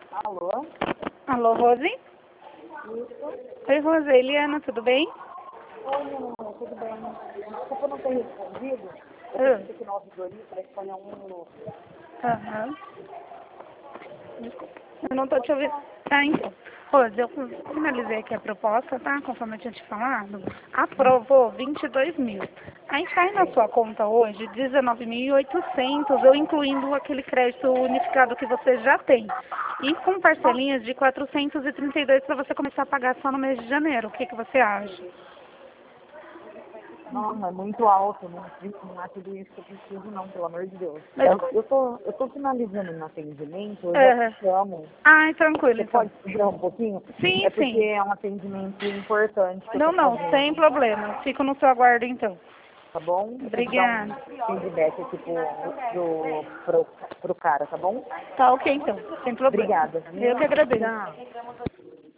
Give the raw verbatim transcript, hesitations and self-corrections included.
Alô? Alô, Rose? Isso? Oi, Rose. Eliana, tudo bem? Oi, menina, tudo bem? Desculpa não ter respondido. Eu Ah, tenho que ir na auditoria para escolher um minuto. Aham. Eu não tô te ouvindo. Ah, então. Rose, eu finalizei aqui a proposta, tá? Conforme eu tinha te falado. Aprovou vinte e dois mil. Aí cai na sua conta hoje dezenove mil e oitocentos, eu incluindo aquele crédito unificado que você já tem. E com parcelinhas de quatrocentos e trinta e dois para você começar a pagar só no mês de janeiro. O que, que você acha? Não, é muito alto, não, não é tudo isso que eu preciso não, pelo amor de Deus. Mas, Eu, eu, tô, eu tô finalizando no atendimento, eu já é, te chamo. ai, tranquilo, Você então. pode segurar um pouquinho? Sim, É porque sim. é um atendimento importante que eu Não, tô não, sem fazendo, problema. Fico no seu aguardo, então. tá bom? Eu vou te dar um Obrigada. feedback aqui pro, pro, pro, pro cara, tá bom? Tá ok, então. Sem problema. Obrigada, Eu viu? que agradeço. Tchau.